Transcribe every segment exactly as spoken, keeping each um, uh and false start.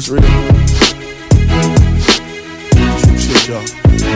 It's real. Some shit, y'all.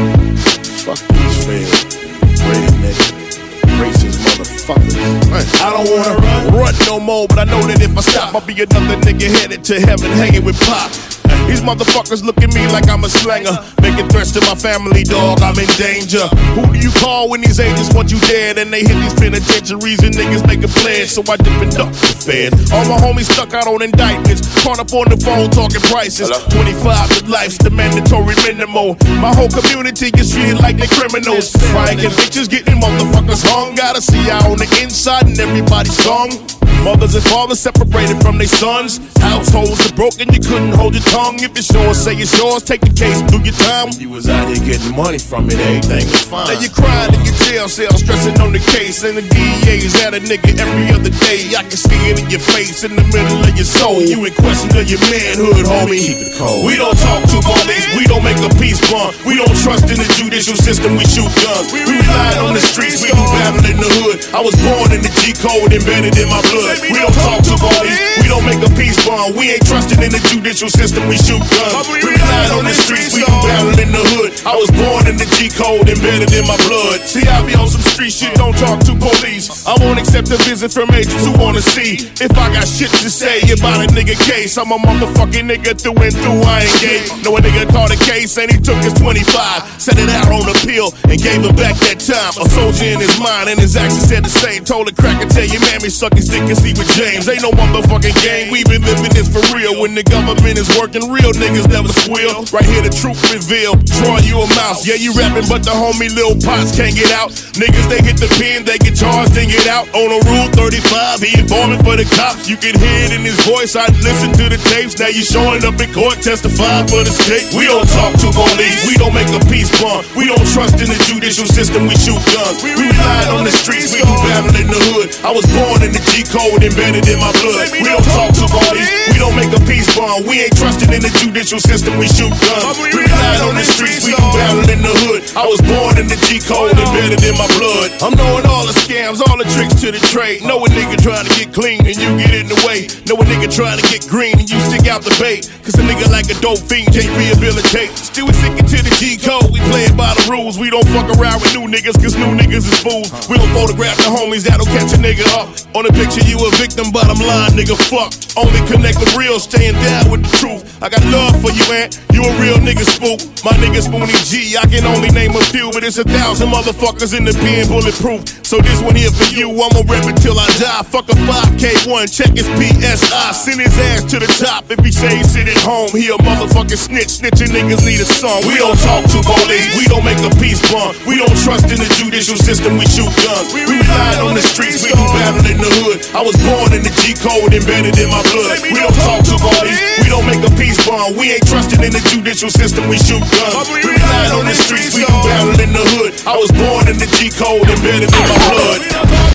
Fuck these fans. Redneck. Racist motherfuckers. I don't wanna run, run no more, but I know that if I stop, I'll be another nigga headed to heaven, hanging with Pop. These motherfuckers look at me like I'm a slanger, making threats to my family, dog, I'm in danger. Who do you call when these agents want you dead? And they hit these penitentiaries and niggas make a pledge, so I dip and duck the fed. All my homies stuck out on indictments, caught up on the phone talking prices. Hello? twenty-five to life's the mandatory minimum. My whole community gets treated like they criminals. Trying to get bitches, getting motherfuckers hung. Gotta see out on the inside and everybody's song. Mothers and fathers separated from their sons. Households are broken, you couldn't hold your tongue. If it's yours, say it's yours, take the case, do your time. You was out here getting money from it, everything was fine. Now you crying in your jail cell, stressing on the case. And the D E A's at a nigga every other day. I can see it in your face, in the middle of your soul. You in question of your manhood, homie. Keep it cold. We don't talk to police, we don't make a peace bond. We don't trust in the judicial system, we shoot guns. We rely on the streets, we do battle in the hood. I was born in the G code, embedded in my blood. We don't talk to police, we don't make a peace bond. We ain't trusting in the judicial system, we shoot guns. We rely on the streets, we do battle in the hood. I was born in the G code, embedded in my blood. See, I be on some street shit, don't talk to police. I won't accept a visit from agents who wanna see if I got shit to say about a nigga case. I'm a motherfucking nigga through and through, I ain't gay. Know a nigga caught a case and he took his twenty-five, set it out on appeal and gave him back that time. A soldier in his mind and his actions said the same. Told a cracker, tell your mammy suck his dick and see with James. Ain't no motherfucking game, we been living this for real. When the government is working, real niggas never squeal. Right here the truth revealed, drawing you a mouse. Yeah, you rapping, but the homie Lil Pots can't get out. Niggas, they hit the pen, they get charged and get out. On a Rule thirty-five, he informing for the cops. You can hear it in his voice, I listen to the tapes. Now you showing up in court, testifying for the state. We don't talk to police, we don't make a peace bond. We don't trust in the judicial system, we shoot guns. We rely on the streets, we do battle in the hood. I was born in the G code, embedded in my blood. We don't talk to police, we don't make a peace bond. We ain't trusting in the judicial system, we shoot guns. We rely on the streets, we do battle in the hood. I was born in the G code, embedded in my blood. I'm knowing all the scams, all the tricks to the trade. Know a nigga trying to get clean and you get in the way. Know a nigga trying to get green and you stick out the bait. Cause a nigga like a dope fiend can't rehabilitate. Still we sticking to the G code, we play it by the rules. We don't fuck around with new niggas cause new niggas is fools. We don't photograph the homies that'll catch a nigga up. On the picture you a victim but I'm lying, nigga, fuck. Only connect with real, staying down with the truth. I got love for you, man, you a real nigga spook. My nigga Spoonie G, I can only name a few, but it's a thousand motherfuckers in the pen bulletproof. So this one here for you, I'ma rap it till I die. Fuck a five K one, check his P S I. Send his ass to the top if he say he sit at home. He a motherfucking snitch, snitching niggas need a song. We don't talk to police, we don't make a peace bond. We don't trust in the judicial system, we shoot guns. We rely on the streets, we do battle in the hood. I was born in the G code, embedded in my blood. We don't talk to police, we don't make a peace bond. We ain't trusting in the judicial system, we shoot guns. We rely on the streets, we do battle in the hood. I was born in the G code, embedded in my blood.